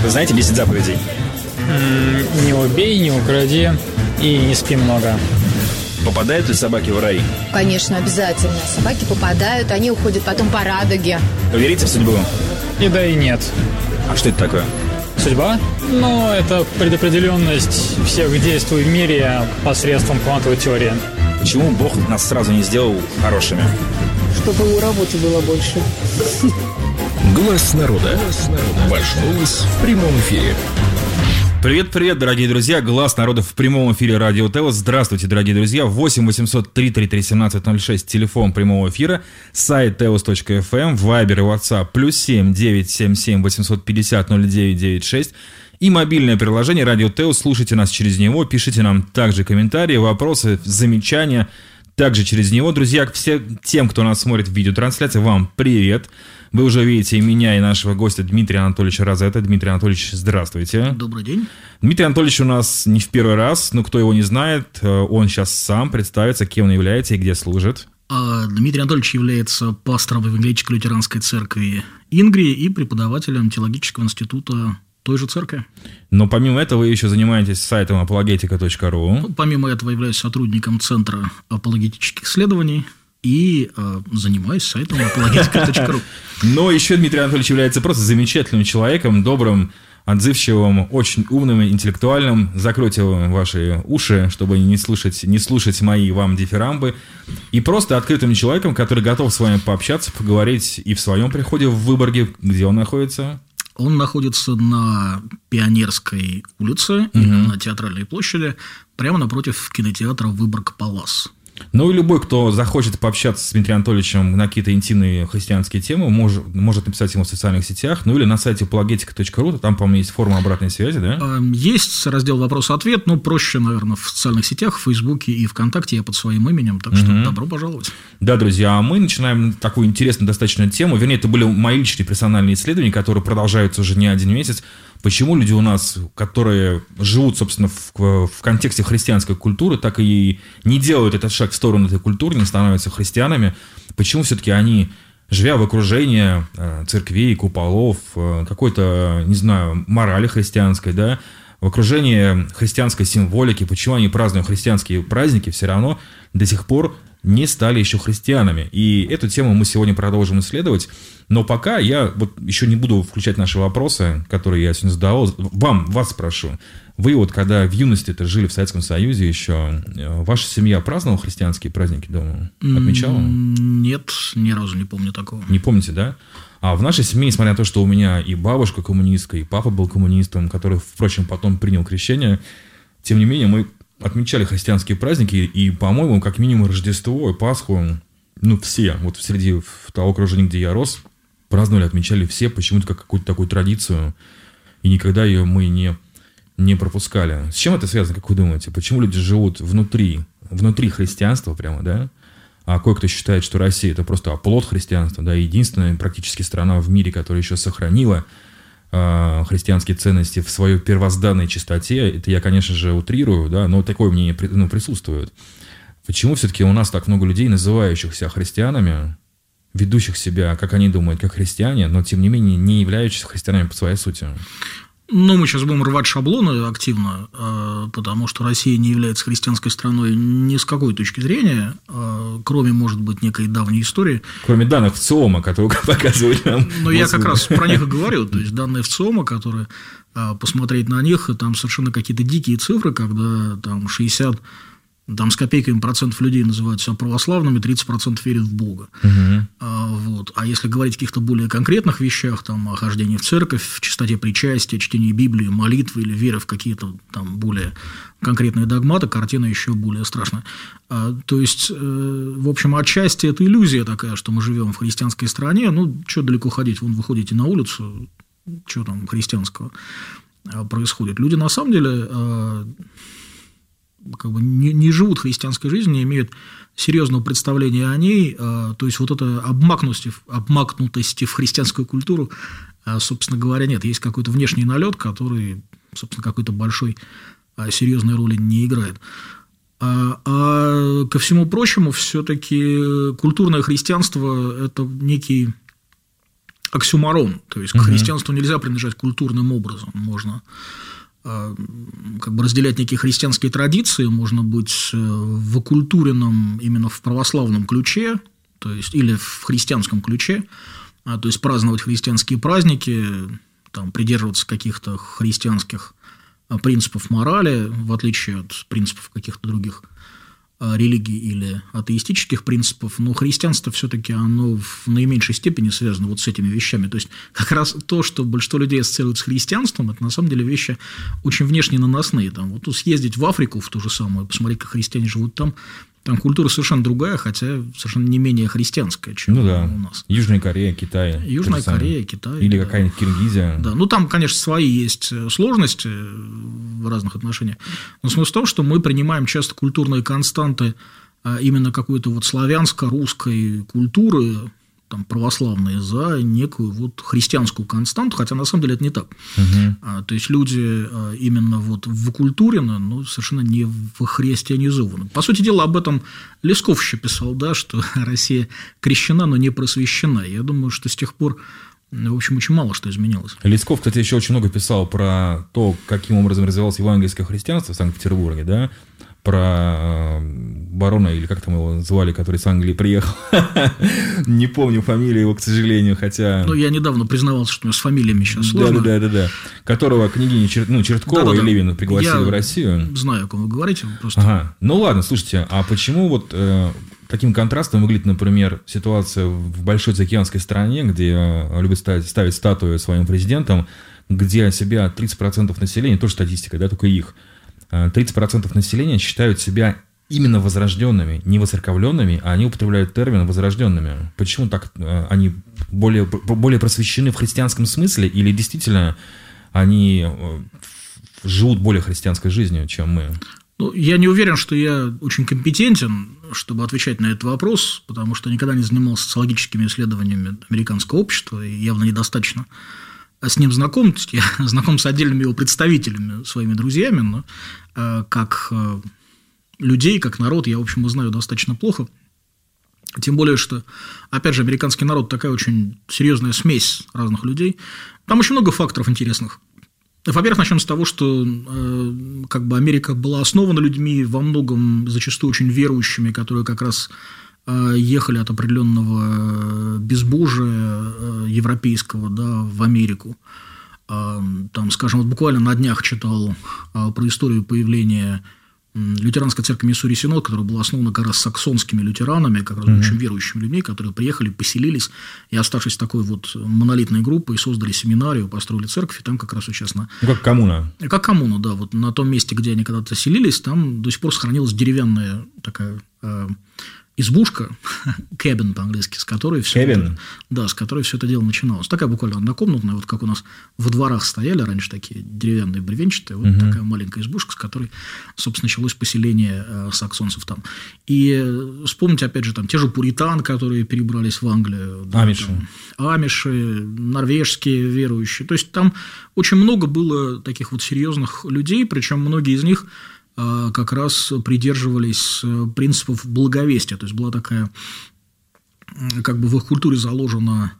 Вы знаете 10 заповедей? Не убей, не укради и не спи много. Попадают ли собаки в рай? Конечно, обязательно. Собаки попадают, они уходят потом по радуге. Вы верите в судьбу? И да, и нет. А что это такое? Судьба? Ну, это предопределенность всех действий в мире посредством квантовой теории. Почему Бог нас сразу не сделал хорошими? Чтобы ему работы было больше. Глаз народа. Ваш голос в прямом эфире. Привет-привет, дорогие друзья. Глаз народа в прямом эфире Радио Теос. Здравствуйте, дорогие друзья. 8 800 333 1706, телефон прямого эфира, сайт teos.fm, Вайбер и WhatsApp, +7 977 850 0996 и мобильное приложение Радио Теос. Слушайте нас через него, пишите нам также комментарии, вопросы, замечания. Также через него, друзья, всем тем, кто нас смотрит в видеотрансляции, вам привет. Вы уже видите и меня, и нашего гостя Дмитрия Анатольевича Розетта. Дмитрий Анатольевич, здравствуйте. Добрый день. Дмитрий Анатольевич у нас не в первый раз, но кто его не знает, он сейчас сам представится, кем он является и где служит. Дмитрий Анатольевич является пастором Евангелической лютеранской церкви Ингрии и преподавателем теологического института той же церкви. Но помимо этого вы еще занимаетесь сайтом apologetica.ru. Помимо этого являюсь сотрудником Центра апологетических исследований и занимаюсь сайтом apologetica.ru. Но еще Дмитрий Анатольевич является просто замечательным человеком, добрым, отзывчивым, очень умным, интеллектуальным. Закройте ваши уши, чтобы не слушать мои вам дифирамбы. И просто открытым человеком, который готов с вами пообщаться, поговорить и в своем приходе в Выборге, где он находится. Он находится на Пионерской улице, на Театральной площади, прямо напротив кинотеатра «Выборг-Палас». Ну и любой, кто захочет пообщаться с Дмитрием Анатольевичем на какие-то интимные христианские темы, может написать ему в социальных сетях, ну или на сайте apologetica.ru, там, по-моему, есть форма обратной связи, да? Есть раздел «Вопрос-ответ», но проще, наверное, в социальных сетях, в Фейсбуке и ВКонтакте я под своим именем, так что добро пожаловать. Да, друзья, а мы начинаем такую интересную достаточно тему, вернее, это были мои личные персональные исследования, которые продолжаются уже не один месяц. Почему люди у нас, которые живут, собственно, в контексте христианской культуры, так и не делают этот шаг в сторону этой культуры, не становятся христианами, почему все-таки они, живя в окружении церквей, куполов, какой-то, не знаю, морали христианской, да, в окружении христианской символики, почему они празднуют христианские праздники, все равно до сих пор не стали еще христианами. И эту тему мы сегодня продолжим исследовать. Но пока я вот еще не буду включать наши вопросы, которые я сегодня задавал. Вас спрошу. Вы вот когда в юности-то жили в Советском Союзе еще, ваша семья праздновала христианские праздники дома? Отмечала? Нет, ни разу не помню такого. Не помните, да? А в нашей семье, несмотря на то, что у меня и бабушка коммунистка, и папа был коммунистом, который, впрочем, потом принял крещение, тем не менее мы отмечали христианские праздники, и, по-моему, как минимум Рождество и Пасху, все, вот среди того окружения, где я рос, праздновали, отмечали все почему-то как какую-то такую традицию, и никогда ее мы не пропускали. С чем это связано, как вы думаете? Почему люди живут внутри христианства прямо, да? А кое-кто считает, что Россия – это просто оплот христианства, да, единственная практически страна в мире, которая еще сохранила христианские ценности в своей первозданной чистоте. Это я, конечно же, утрирую, да, но такое мнение присутствует. Почему все-таки у нас так много людей, называющих себя христианами, ведущих себя, как они думают, как христиане, но, тем не менее, не являющихся христианами по своей сути? Мы сейчас будем рвать шаблоны активно, потому что Россия не является христианской страной ни с какой точки зрения, кроме, может быть, некой давней истории. Кроме данных ВЦИОМа, которые показывают нам. Но я как раз про них и говорю. То есть, данные ВЦИОМа, которые посмотреть на них, там совершенно какие-то дикие цифры, когда там 60 с копейками процентов людей называют себя православными, 30% верят в Бога. Вот. А если говорить о каких-то более конкретных вещах, там, о хождении в церковь, в чистоте причастия, чтении Библии, молитвы или веры в какие-то там более конкретные догматы, картина еще более страшная. То есть, в общем, отчасти это иллюзия такая, что мы живем в христианской стране. Что далеко ходить? Вон выходите на улицу, что там христианского происходит. Люди на самом деле не живут христианской жизнью, не имеют серьезного представления о ней, то есть вот это обмакнутости в христианскую культуру, собственно говоря, нет. Есть какой-то внешний налет, который, собственно, какой-то большой серьезной роли не играет. А ко всему прочему, все-таки культурное христианство – это некий оксюморон. То есть к христианству нельзя принадлежать культурным образом. Можно как бы разделять некие христианские традиции, можно быть вокультуренным именно в православном ключе, то есть или в христианском ключе, то есть праздновать христианские праздники, там, придерживаться каких-то христианских принципов морали, в отличие от принципов каких-то других религий или атеистических принципов, но христианство все-таки оно в наименьшей степени связано вот с этими вещами. То есть как раз то, что большинство людей ассоциируют с христианством, это на самом деле вещи очень внешне наносные. Там, вот съездить в Африку в ту же самую, посмотреть, как христиане живут там культура совершенно другая, хотя совершенно не менее христианская, чем у нас. Южная Корея, Китай. Южная Корея, Китай. Или какая-нибудь Киргизия. Да, ну там, конечно, свои есть сложности в разных отношениях. Но смысл в том, что мы принимаем часто культурные константы именно какой-то вот славянско-русской культуры, там, православные, за некую вот христианскую константу, хотя на самом деле это не так. То есть люди именно вот вокультурены, но совершенно не вхристианизованы. По сути дела, об этом Лесков еще писал, да, что Россия крещена, но не просвещена. Я думаю, что с тех пор, в общем, очень мало что изменилось. Лесков, кстати, еще очень много писал про то, каким образом развивалось евангельское христианство в Санкт-Петербурге, да, про барона, или как там его звали, который с Англии приехал. Не помню фамилию его, к сожалению, хотя... Ну, я недавно признавался, что с фамилиями сейчас сложно. Да. Которого княгиня Черткова и Левин пригласили в Россию. Знаю, о ком вы говорите. Просто... Ага. Ну, ладно, слушайте, а почему вот таким контрастом выглядит, например, ситуация в большой заокеанской стране, где любят ставить статуи своим президентам, где от себя 30% населения, тоже статистика, да, только их, 30% населения считают себя именно возрожденными, не воцерковленными, а они употребляют термин возрожденными. Почему так? Они более просвещены в христианском смысле, или действительно они живут более христианской жизнью, чем мы? Ну, я не уверен, что я очень компетентен, чтобы отвечать на этот вопрос, потому что никогда не занимался социологическими исследованиями американского общества, и явно недостаточно с ним знаком. Я знаком с отдельными его представителями, своими друзьями, но как людей, как народ, я, в общем, знаю достаточно плохо. Тем более, что, опять же, американский народ такая очень серьезная смесь разных людей. Там очень много факторов интересных. Во-первых, начнем с того, что как бы Америка была основана людьми, во многом зачастую очень верующими, которые как раз ехали от определенного безбожия европейского, да, в Америку. Там, скажем, вот буквально на днях читал про историю появления лютеранской церкви Миссури Синод, которая была основана как раз саксонскими лютеранами, как раз очень верующими людьми, которые приехали, поселились и, оставшись такой вот монолитной группой, создали семинарию, построили церковь, и там как раз сейчас как коммуна. Как коммуна, да. Вот на том месте, где они когда-то селились, там до сих пор сохранилась деревянная такая избушка, cabin по-английски, с которой все это дело начиналось. Такая буквально однокомнатная, вот как у нас во дворах стояли раньше такие деревянные бревенчатые, вот такая маленькая избушка, с которой, собственно, началось поселение саксонцев там. И вспомните, опять же, там те же пуритан, которые перебрались в Англию. Амиши. Амиши, норвежские верующие. То есть там очень много было таких вот серьезных людей, причем многие из них как раз придерживались принципов благовестия. То есть была такая, как бы в их культуре заложен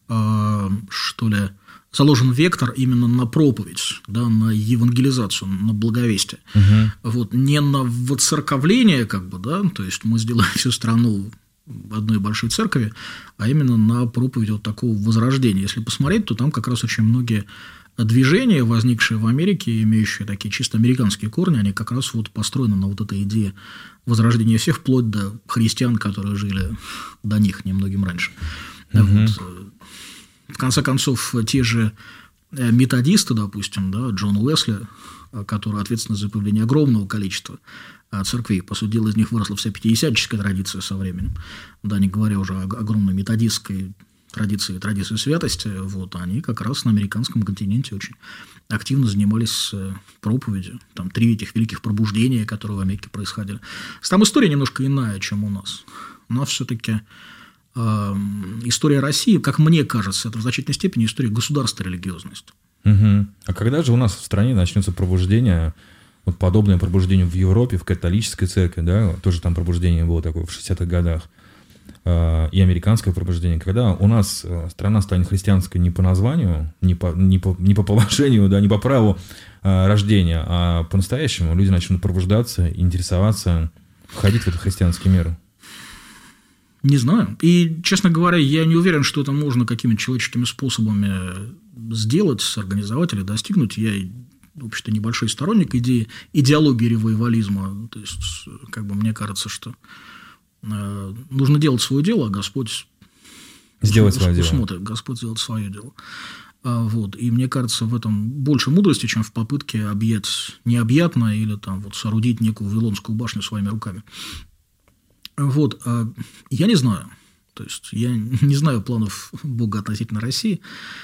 вектор именно на проповедь, да, на евангелизацию, на благовестие. Вот, не на воцерковление, как бы, да, то есть мы сделаем всю страну одной большой церкви, а именно на проповедь вот такого возрождения. Если посмотреть, то там как раз очень многие движения, возникшие в Америке, имеющие такие чисто американские корни, они как раз вот построены на вот этой идее возрождения всех, вплоть до христиан, которые жили до них немногим раньше. Вот. В конце концов, те же методисты, допустим, да, Джон Уэсли, который ответственен за появление огромного количества церквей, по сути дела, из них выросла вся пятидесятническая традиция со временем, да, не говоря уже о огромной методистской традиции святости, вот, они как раз на американском континенте очень активно занимались проповедью. Там 3 этих великих пробуждения, которые в Америке происходили. Там история немножко иная, чем у нас. У нас все-таки история России, как мне кажется, это в значительной степени история государства религиозности. А когда же у нас в стране начнется пробуждение, вот подобное пробуждению в Европе, в католической церкви, да, тоже там пробуждение было такое в 60-х годах. и американское пробуждение, когда у нас страна станет христианской не по названию, не по положению, да, не по праву рождения, а по-настоящему люди начнут пробуждаться, интересоваться, входить в этот христианский мир? Не знаю. И, честно говоря, я не уверен, что это можно какими-то человеческими способами сделать, организовать или достигнуть. Я, в общем-то, небольшой сторонник идеологии ревайвализма. То есть, как бы мне кажется, что нужно делать свое дело, а Господь сделать свое дело. Смотрит, Господь сделает свое дело. Вот. И мне кажется, в этом больше мудрости, чем в попытке объять необъятное или там, вот, соорудить некую Вавилонскую башню своими руками. Вот. Я не знаю. То есть, я не знаю планов Бога относительно России.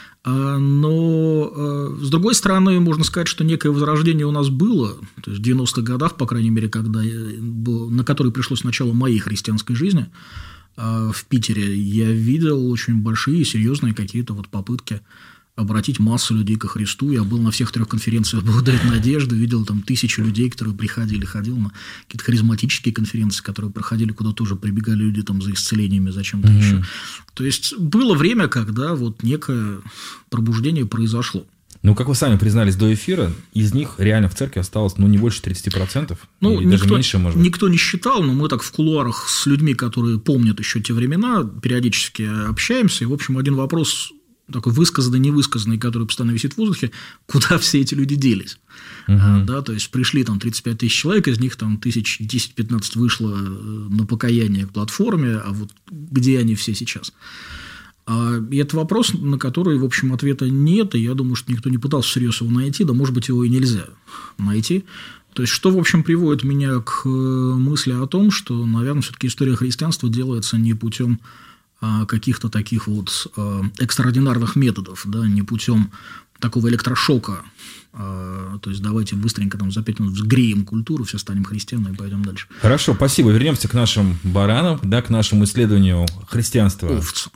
Но, с другой стороны, можно сказать, что некое возрождение у нас было, то есть в 90-х годах, по крайней мере, на который пришлось начало моей христианской жизни в Питере, я видел очень большие и серьезные какие-то вот попытки обратить массу людей ко Христу. Я был на всех 3 конференциях «Бог дает надежду», видел там тысячи людей, которые приходили, ходил на какие-то харизматические конференции, которые проходили, куда тоже прибегали люди там за исцелениями, за чем-то еще. То есть, было время, когда вот некое пробуждение произошло. Ну, как вы сами признались до эфира, из них реально в церкви осталось, не больше 30%, ну, даже меньше, может быть. Никто не считал, но мы так в кулуарах с людьми, которые помнят еще те времена, периодически общаемся, и, в общем, один вопрос такой высказанный, невысказанный, который постоянно висит в воздухе, куда все эти люди делись. Да, то есть, пришли там 35 тысяч человек, из них там 10-15 вышло на покаяние к платформе, а вот где они все сейчас? И это вопрос, на который, в общем, ответа нет, и я думаю, что никто не пытался всерьез его найти, да, может быть, его и нельзя найти. То есть, что, в общем, приводит меня к мысли о том, что, наверное, все-таки история христианства делается не путем каких-то таких вот экстраординарных методов, да, не путем такого электрошока. То есть, давайте быстренько там за 5 минут взгреем культуру, все станем христианами и пойдем дальше. Хорошо, спасибо. Вернемся к нашим баранам, да, к нашему исследованию христианства. Овцам.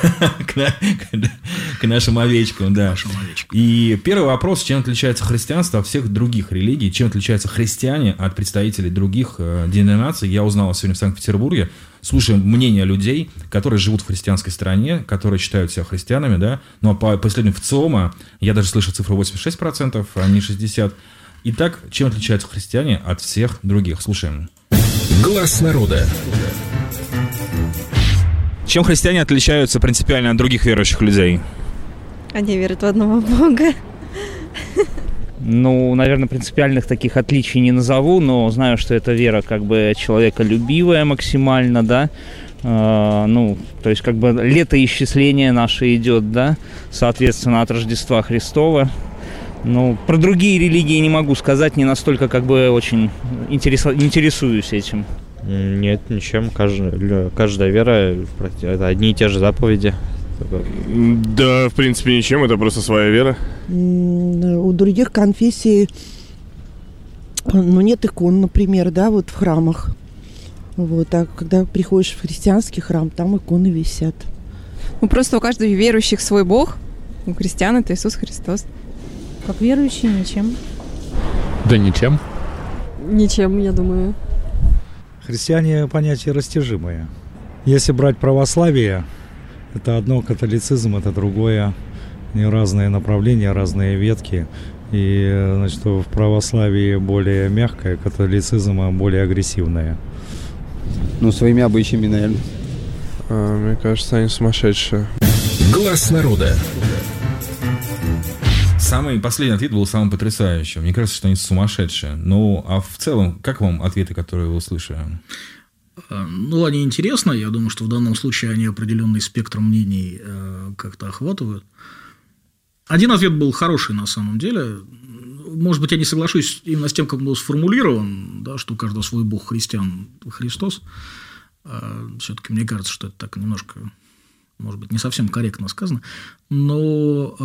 К нашим овечкам, да. И первый вопрос: чем отличается христианство от всех других религий? Чем отличаются христиане от представителей других деноминаций? Я узнал сегодня в Санкт-Петербурге, слушая мнение людей, которые живут в христианской стране, которые считают себя христианами, да. Ну, а по исследованию ВЦИОМа я даже слышал цифру 86%, а не 60%. Итак, чем отличаются христиане от всех других? Слушаем. Глаз народа. Чем христиане отличаются принципиально от других верующих людей? Они верят в одного Бога. Ну, наверное, принципиальных таких отличий не назову, но знаю, что эта вера как бы человеколюбивая максимально, да. Ну, то есть как бы летоисчисление наше идет, да, соответственно, от Рождества Христова. Ну, про другие религии не могу сказать, не настолько как бы очень интересуюсь этим. Нет, ничем. Каждая вера – это одни и те же заповеди. Да, в принципе, ничем. Это просто своя вера. У других конфессий нет икон, например, да, вот в храмах. Вот, а когда приходишь в христианский храм, там иконы висят. Ну, просто у каждого верующих свой Бог. У христиан это Иисус Христос. Как верующие, ничем. Да ничем. Ничем, я думаю. Христиане – понятие растяжимое. Если брать православие, это одно, католицизм – это другое. Не разные направления, разные ветки. И, значит, в православии более мягкое, католицизм более агрессивное. Ну, своими обычаями, наверное. Мне кажется, они сумасшедшие. Глаз народа. Самый последний ответ был самым потрясающим. Мне кажется, что они сумасшедшие. Ну, а в целом, как вам ответы, которые вы услышали? Ну, они интересны. Я думаю, что в данном случае они определенный спектр мнений как-то охватывают. Один ответ был хороший на самом деле. Может быть, я не соглашусь именно с тем, как он был сформулирован, да, что у каждого свой Бог христиан Христос. Все-таки мне кажется, что это так немножко, может быть, не совсем корректно сказано. Но,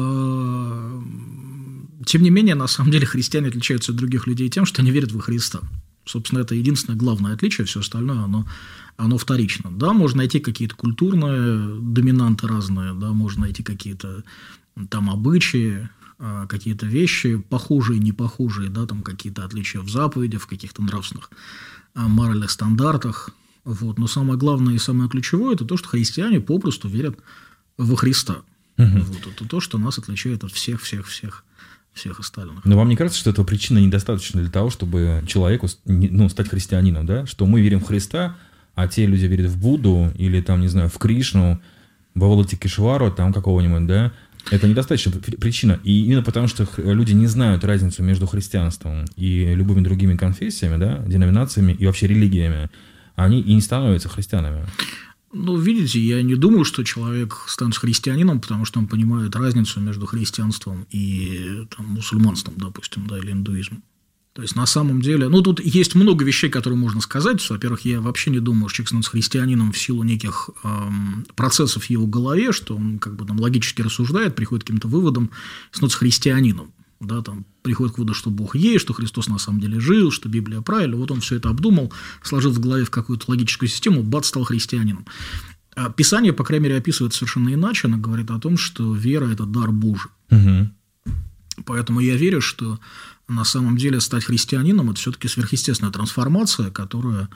тем не менее, на самом деле, христиане отличаются от других людей тем, что они верят во Христа. Собственно, это единственное главное отличие, все остальное, оно вторично. Да, можно найти какие-то культурные доминанты разные, да, можно найти какие-то там обычаи, какие-то вещи, похожие, не похожие, да, там какие-то отличия в заповедях, в каких-то нравственных, моральных стандартах. Вот. Но самое главное и самое ключевое – это то, что христиане попросту верят во Христа. Вот. Это то, что нас отличает от всех остальных. Но вам не кажется, что этого причины недостаточно для того, чтобы человеку стать христианином, да? Что мы верим в Христа, а те люди верят в Будду или, там, не знаю, в Кришну, в Авалокитешвару, там какого-нибудь, да? Это недостаточная причина. И именно потому, что люди не знают разницу между христианством и любыми другими конфессиями, да, деноминациями и вообще религиями, они и не становятся христианами. Ну, видите, я не думаю, что человек станет христианином, потому что он понимает разницу между христианством и там, мусульманством, допустим, да, или индуизмом. То есть, на самом деле, ну, тут есть много вещей, которые можно сказать. Во-первых, я вообще не думаю, что человек становится христианином в силу неких процессов в его голове, что он как бы там логически рассуждает, приходит к каким-то выводам, становится христианином. Да, там, приходит к выводу, что Бог есть, что Христос на самом деле жил, что Библия правильно. Вот он все это обдумал, сложил в голове в какую-то логическую систему, бац, стал христианином. А Писание, по крайней мере, описывает совершенно иначе. Оно говорит о том, что вера – это дар Божий. Поэтому я верю, что на самом деле стать христианином – это все-таки сверхъестественная трансформация, которая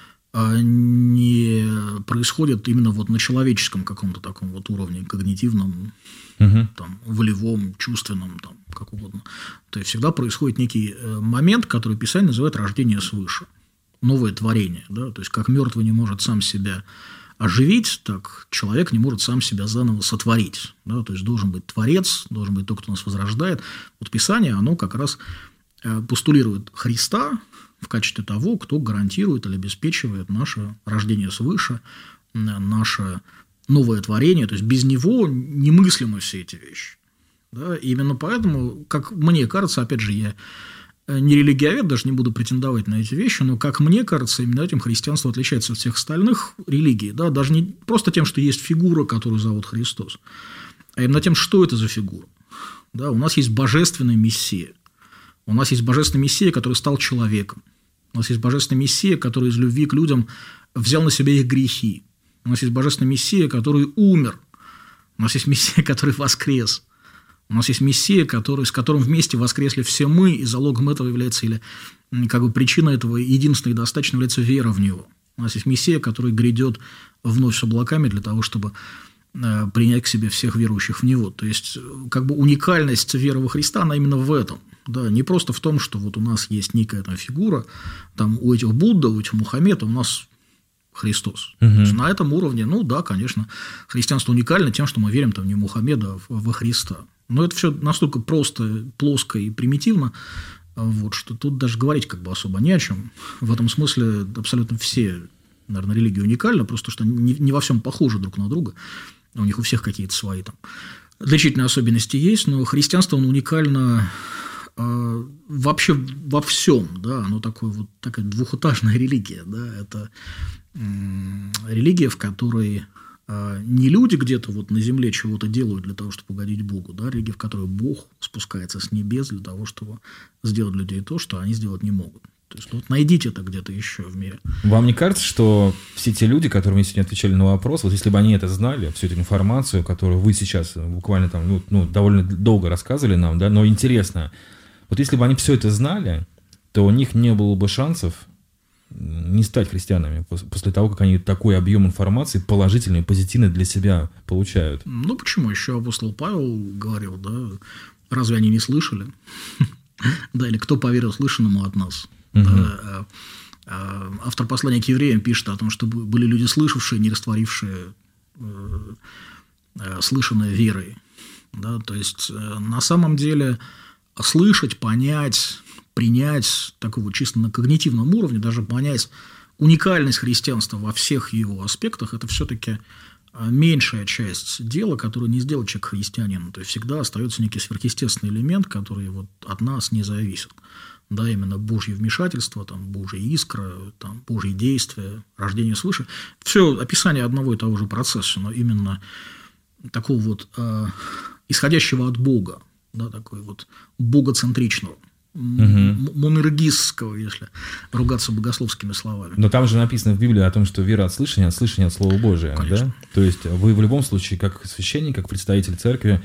не происходит именно вот на человеческом каком-то таком вот уровне, когнитивном, там, волевом, чувственном, там, как угодно. То есть всегда происходит некий момент, который Писание называет рождение свыше, новое творение. Да? То есть как мертвый не может сам себя оживить, так человек не может сам себя заново сотворить. Да? То есть должен быть Творец, должен быть тот, кто нас возрождает. Вот Писание, оно как раз постулирует Христа в качестве того, кто гарантирует или обеспечивает наше рождение свыше, наше новое творение. То есть без него немыслимы все эти вещи. Да? И именно поэтому, как мне кажется, опять же, я не религиовед, даже не буду претендовать на эти вещи, но, как мне кажется, именно этим христианство отличается от всех остальных религий. Да? Даже не просто тем, что есть фигура, которую зовут Христос, а именно тем, что это за фигура. Да? У нас есть божественный Мессия. У нас есть божественный Мессия, который стал человеком. У нас есть божественный Мессия, который из любви к людям взял на себя их грехи. У нас есть божественный Мессия, который умер. У нас есть Мессия, который воскрес. У нас есть Мессия, с которым вместе воскресли все мы, и залогом этого является, или как бы причиной этого единственной и достаточно является вера в Него. У нас есть Мессия, который грядет вновь с облаками для того, чтобы принять к себе всех верующих в Него. То есть, как бы уникальность веры во Христа, она именно в этом. Да, не просто в том, что вот у нас есть некая там фигура, там у этих Будда, у этих Мухаммеда у нас Христос. То есть, на этом уровне, ну да, конечно, христианство уникально тем, что мы верим там не в Мухаммеда, а во Христа. Но это все настолько просто, плоско и примитивно, вот, что тут даже говорить как бы особо не о чем. В этом смысле абсолютно все, наверное, религии уникальны, просто что не во всем похожи друг на друга. У них у всех какие-то свои там отличительные особенности есть, но христианство, оно уникально вообще во всем, да, оно такая двухэтажная религия, да, это религия, в которой не люди где-то вот на земле чего-то делают для того, чтобы угодить Богу, да, религия, в которой Бог спускается с небес для того, чтобы сделать людей то, что они сделать не могут. То есть, вот найдите это где-то еще в мире. Вам не кажется, что все те люди, которые мне сегодня отвечали на вопрос, вот если бы они это знали, всю эту информацию, которую вы сейчас буквально там, довольно долго рассказывали нам, да, но интересно, вот если бы они все это знали, то у них не было бы шансов не стать христианами после того, как они такой объем информации положительный, позитивный для себя получают. Ну, почему? Еще апостол Павел говорил, да, разве они не слышали? Да, или кто поверил слышанному от нас? Автор послания к евреям пишет о том, что были люди, слышавшие, не растворившие слышанное верой. Да, то есть, на самом деле, слышать, понять, принять такого чисто на когнитивном уровне, даже понять уникальность христианства во всех его аспектах, это все-таки меньшая часть дела, которую не сделает человек христианином. То есть всегда остается некий сверхъестественный элемент, который вот от нас не зависит. Да, именно Божье вмешательство, там, Божья искра, там, Божьи действия, рождение свыше. Все описание одного и того же процесса, но именно такого вот исходящего от Бога, да, такой вот богоцентричного, монергистского, если ругаться богословскими словами. Но там же написано в Библии о том, что вера от слышания от Слова Божия. Да? То есть вы в любом случае, как священник, как представитель церкви,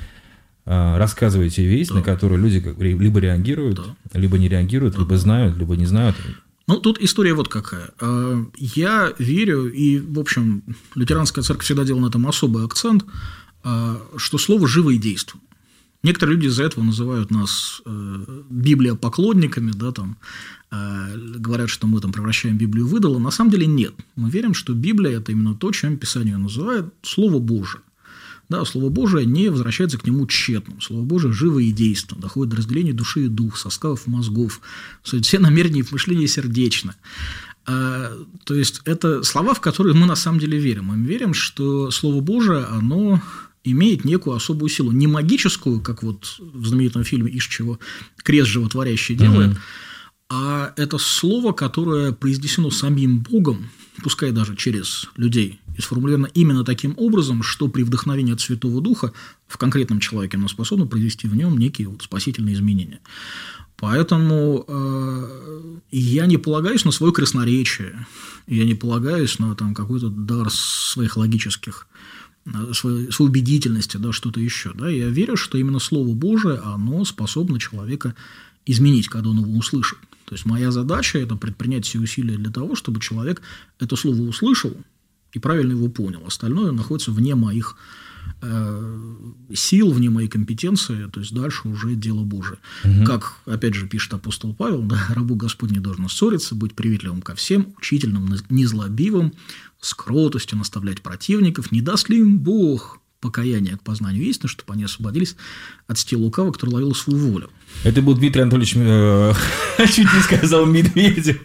рассказываете весть, на которую люди либо реагируют, либо не реагируют, либо знают, либо не знают. Ну, тут история вот какая. Я верю, и, в общем, лютеранская церковь всегда делала на этом особый акцент, что слово живо и действует. Некоторые люди из-за этого называют нас библиопоклонниками, да, там, говорят, что мы там превращаем Библию в идола. На самом деле нет. Мы верим, что Библия – это именно то, чем Писание называет Слово Божие. Да, Слово Божие не возвращается к нему тщетным. Слово Божие живо и действенно, доходит до разделения души и духа, составов мозгов, все намерения и мышления сердечно. То есть, это слова, в которые мы на самом деле верим. Мы верим, что Слово Божие, оно имеет некую особую силу. Не магическую, как вот в знаменитом фильме «Ишь чего крест животворящий делает», а это слово, которое произнесено самим Богом, пускай даже через людей, и сформулировано именно таким образом, что при вдохновении от Святого Духа в конкретном человеке оно способно произвести в нем некие вот спасительные изменения. Поэтому я не полагаюсь на свое красноречие, я не полагаюсь на там, какой-то дар своих логических, своей убедительности, да, что-то еще. Да. Я верю, что именно Слово Божие, оно способно человека изменить, когда он его услышит. То есть, моя задача – это предпринять все усилия для того, чтобы человек это слово услышал и правильно его понял. Остальное находится вне моих сил, вне моей компетенции, то есть, дальше уже дело Божие. Как, опять же, пишет апостол Павел, да, рабу Господь не должен ссориться, быть приветливым ко всем, учительным, незлобивым, с кротостью наставлять противников, не даст ли им Бог покаяние к познанию истины, чтобы они освободились от сети лукавого, который ловил свою волю. Это был Дмитрий Анатольевич, чуть не сказал Медведев,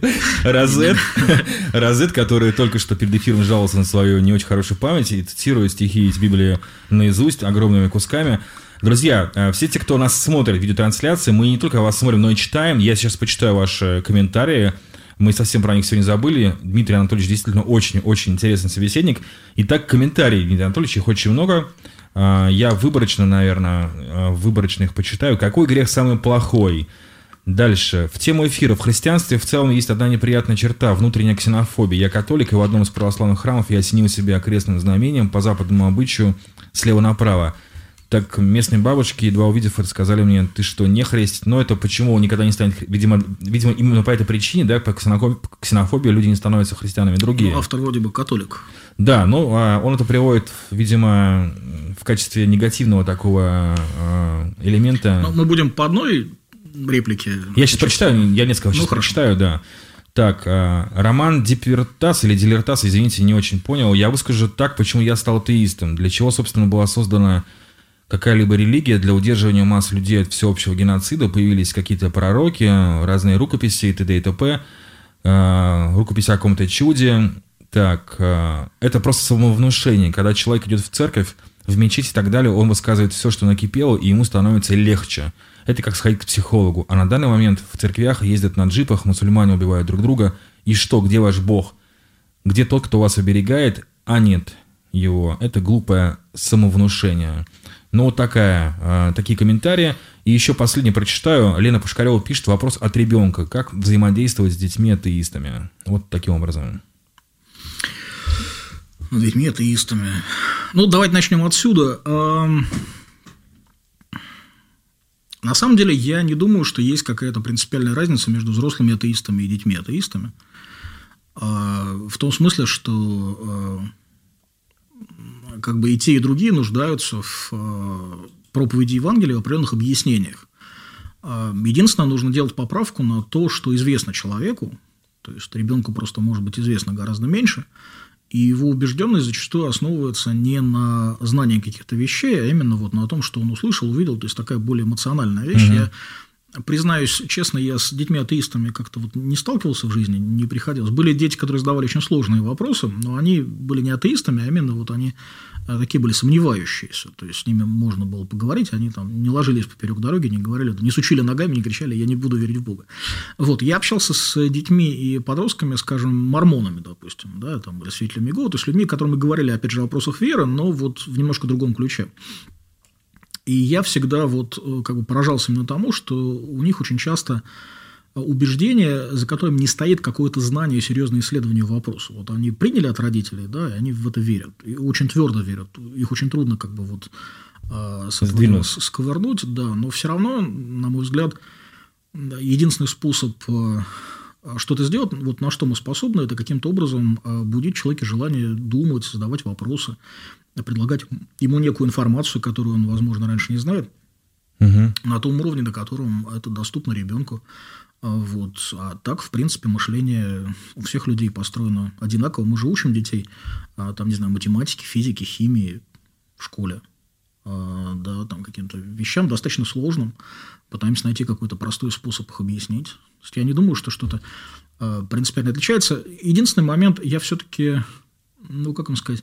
Розет, который только что перед эфиром жаловался на свою не очень хорошую память и цитирует стихи из Библии наизусть огромными кусками. Друзья, все те, кто нас смотрит в видеотрансляции, мы не только вас смотрим, но и читаем. Я сейчас почитаю ваши комментарии. Мы совсем про них сегодня забыли. Дмитрий Анатольевич действительно очень-очень интересный собеседник. Итак, комментарии Дмитрия Анатольевича, их очень много. Я выборочно, наверное, их почитаю. Какой грех самый плохой? Дальше. В тему эфира. В христианстве в целом есть одна неприятная черта – внутренняя ксенофобия. Я католик, и в одном из православных храмов я осенил себя крестным знамением по западному обычаю слева направо. Так местные бабушки, едва увидев это, сказали мне: ты что, не хрест? Но это почему никогда не станет... Видимо, именно по этой причине, да, по ксенофобии люди не становятся христианами. Другие. Ну, автор вроде бы католик. Да, но он это приводит, видимо, в качестве негативного такого элемента. Но мы будем по одной реплике. Я сейчас прочитаю, я несколько сейчас прочитаю, да. Так, роман Дипертас или Дилертас, извините, не очень понял. Я выскажу так, почему я стал атеистом. Для чего, собственно, была создана какая-либо религия для удерживания масс людей от всеобщего геноцида. Появились какие-то пророки, разные рукописи и т.д. и т.п. Рукопись о каком-то чуде. Так, это просто самовнушение. Когда человек идет в церковь, в мечеть и так далее, он высказывает все, что накипело, и ему становится легче. Это как сходить к психологу. А на данный момент в церквях ездят на джипах, мусульмане убивают друг друга. И что, где ваш Бог? Где тот, кто вас оберегает, а нет его? Это глупое самовнушение. Ну, вот такие комментарии. И еще последний прочитаю. Лена Пушкарева пишет: вопрос от ребенка. Как взаимодействовать с детьми-атеистами? Вот таким образом. С детьми-атеистами. Ну, давайте начнем отсюда. На самом деле, я не думаю, что есть какая-то принципиальная разница между взрослыми атеистами и детьми-атеистами. В том смысле, что как бы и те, и другие нуждаются в проповеди Евангелия, в определенных объяснениях. Единственное, нужно делать поправку на то, что известно человеку, то есть ребенку просто может быть известно гораздо меньше, и его убежденность зачастую основывается не на знании каких-то вещей, а именно вот на том, что он услышал, увидел, то есть такая более эмоциональная вещь. Я признаюсь честно, я с детьми-атеистами как-то вот не сталкивался в жизни, не приходилось. Были дети, которые задавали очень сложные вопросы, но они были не атеистами, а именно вот они такие были сомневающиеся. То есть с ними можно было поговорить, они там не ложились поперек дороги, не говорили, не сучили ногами, не кричали: я не буду верить в Бога. Вот. Я общался с детьми и подростками, скажем, мормонами, допустим, да, там были свидетелями Иеговы, то есть людьми, которыми говорили, опять же, о вопросах веры, но вот в немножко другом ключе. И я всегда вот как бы поражался именно тому, что у них очень часто убеждения, за которыми не стоит какое-то знание, серьезное исследование вопроса. Вот они приняли от родителей, да, и они в это верят, и очень твердо верят. Их очень трудно как бы вот сковырнуть, да, но все равно, на мой взгляд, единственный способ что-то сделать, вот на что мы способны, это каким-то образом будить в человеке желание думать, задавать вопросы, предлагать ему некую информацию, которую он, возможно, раньше не знает, на том уровне, на котором это доступно ребенку. Вот. А так, в принципе, мышление у всех людей построено одинаково. Мы же учим детей, там, не знаю, математике, физике, химии в школе. Да, там, каким-то вещам достаточно сложным. Пытаемся найти какой-то простой способ их объяснить. То есть, я не думаю, что что-то принципиально отличается. Единственный момент, я все-таки, ну, как вам сказать...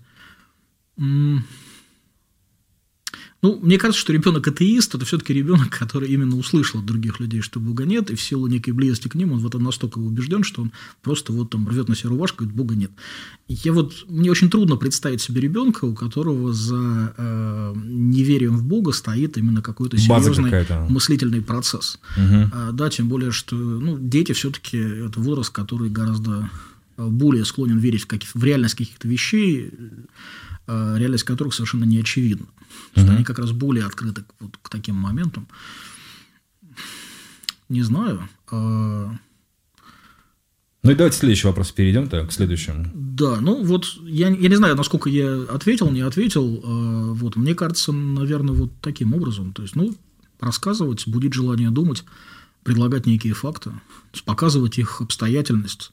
Ну, мне кажется, что ребенок-атеист – это все-таки ребенок, который именно услышал от других людей, что Бога нет, и в силу некой близости к ним он вот настолько убежден, что он просто вот там рвет на себя рубашку и говорит: Бога нет. Мне очень трудно представить себе ребенка, у которого за неверием в Бога стоит именно какой-то серьезный мыслительный процесс. Да, тем более, что дети все-таки это возраст, который гораздо более склонен верить в реальность каких-то вещей, реальность которых совершенно не очевидна. Они как раз более открыты к таким моментам. Не знаю. Ну и давайте следующий вопрос перейдем к следующему. Да, я не знаю, насколько я ответил, не ответил. Мне кажется, наверное, вот таким образом. То есть, рассказывать, будить желание думать, предлагать некие факты, показывать их обстоятельность.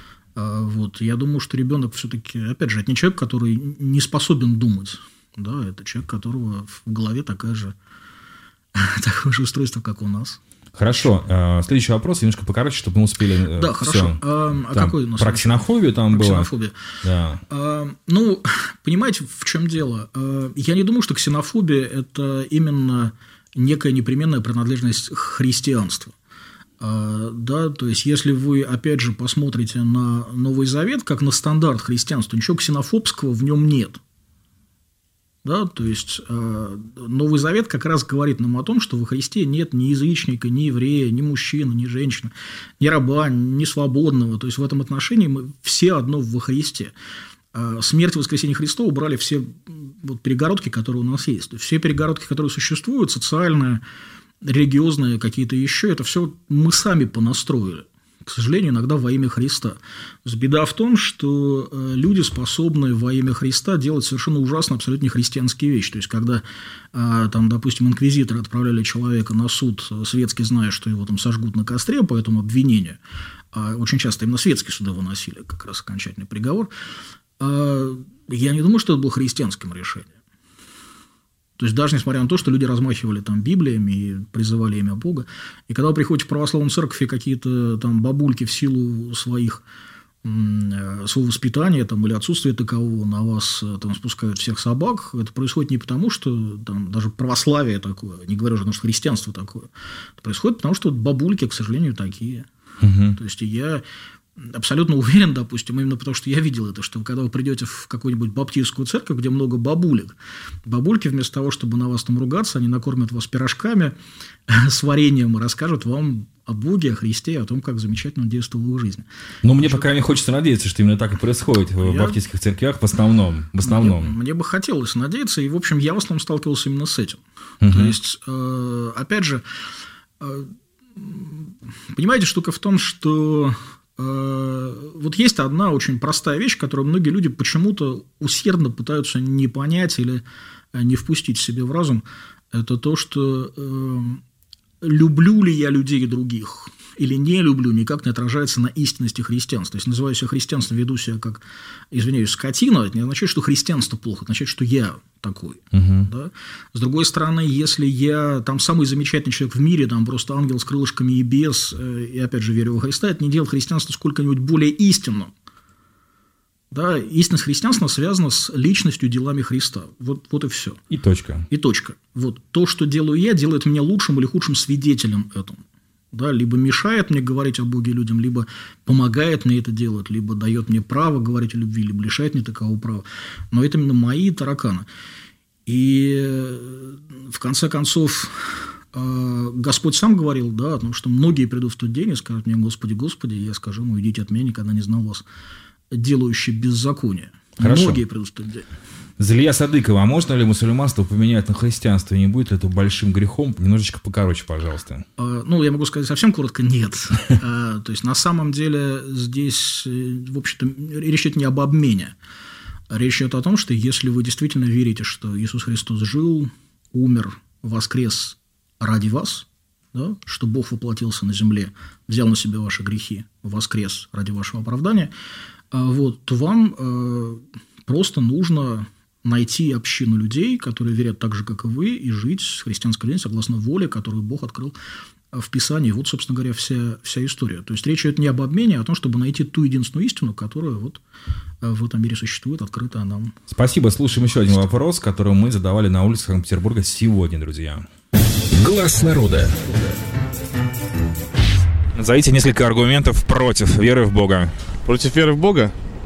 Я думаю, что ребенок все-таки, опять же, это не человек, который не способен думать. Да, это человек, которого в голове такое же устройство, как у нас. Хорошо. Следующий вопрос немножко покороче, чтобы мы успели. Да, хорошо. Какой у нас? Про ксенофобию там было. Ксенофобия. Да. Понимаете, в чем дело? Я не думаю, что ксенофобия – это именно некая непременная принадлежность к христианству. Да, то есть, если вы, опять же, посмотрите на Новый Завет, как на стандарт христианства, ничего ксенофобского в нем нет. Да, то есть, Новый Завет как раз говорит нам о том, что во Христе нет ни язычника, ни еврея, ни мужчины, ни женщины, ни раба, ни свободного. То есть, в этом отношении мы все одно во Христе. Смерть и воскресение Христова убрали все перегородки, которые у нас есть. То есть, все перегородки, которые существуют, социальные, религиозные, какие-то еще, это все мы сами понастроили. К сожалению, иногда во имя Христа. Беда в том, что люди способны во имя Христа делать совершенно ужасно, абсолютно нехристианские вещи. То есть, когда, допустим, инквизиторы отправляли человека на суд, светски зная, что его там сожгут на костре по этому обвинению, очень часто именно светские суды выносили как раз окончательный приговор, я не думаю, что это было христианским решением. То есть, даже несмотря на то, что люди размахивали там Библиями и призывали имя Бога, и когда вы приходите в православную церковь, и какие-то там бабульки в силу своего воспитания там, или отсутствия такового на вас там спускают всех собак, это происходит не потому, что там даже православие такое, не говоря уже, что христианство такое, это происходит потому, что бабульки, к сожалению, такие. То есть, я абсолютно уверен, допустим, именно потому, что я видел это, что когда вы придете в какую-нибудь баптистскую церковь, где много бабулек, бабульки вместо того, чтобы на вас там ругаться, они накормят вас пирожками с вареньем и расскажут вам о Боге, о Христе, о том, как замечательно он действовал в их жизни. Мне, по крайней мере, хочется надеяться, что именно так и происходит в баптистских церквях в основном. Мне бы хотелось надеяться, и, в общем, я в основном сталкивался именно с этим. То есть, опять же, понимаете, штука в том, что есть одна очень простая вещь, которую многие люди почему-то усердно пытаются не понять или не впустить себе в разум. Это то, что люблю ли я людей других или не люблю, никак не отражается на истинности христианства. Если называю себя христианством, веду себя как, извиняюсь, скотина, это не означает, что христианство плохо, это означает, что я такой. Да? С другой стороны, если я там самый замечательный человек в мире, там просто ангел с крылышками и без, и опять же верю во Христа, это не делает христианство сколько-нибудь более истинным. Да? Истинность христианства связана с личностью, делами Христа. Вот и все. И точка. То, что делаю я, делает меня лучшим или худшим свидетелем этому. Да, либо мешает мне говорить о Боге людям, либо помогает мне это делать, либо дает мне право говорить о любви, либо лишает мне такового права. Но это именно мои тараканы. И в конце концов Господь сам говорил, да, о том, что многие придут в тот день и скажут мне: Господи, Господи, и я скажу ему: идите от меня, никогда не знал вас, делающий беззаконие. Хорошо. Многие придут в тот день. Залия Садыкова, а можно ли мусульманство поменять на христианство? Не будет ли это большим грехом? Немножечко покороче, пожалуйста. Ну, я могу сказать совсем коротко, нет. То есть, на самом деле, здесь, в общем-то, речь идет не об обмене. Речь идет о том, что если вы действительно верите, что Иисус Христос жил, умер, воскрес ради вас, да, что Бог воплотился на земле, взял на себя ваши грехи, воскрес ради вашего оправдания, вот, то вам просто нужно найти общину людей, которые верят так же, как и вы, и жить с христианской жизнью согласно воле, которую Бог открыл в Писании. Вот, собственно говоря, вся история. То есть, речь идет не об обмене, а о том, чтобы найти ту единственную истину, которая вот в этом мире существует, открыта нам. Спасибо. Слушаем еще один вопрос, который мы задавали на улицах Санкт-Петербурга сегодня, друзья. Глаз народа. Назовите несколько аргументов против веры в Бога. Против веры в Бога?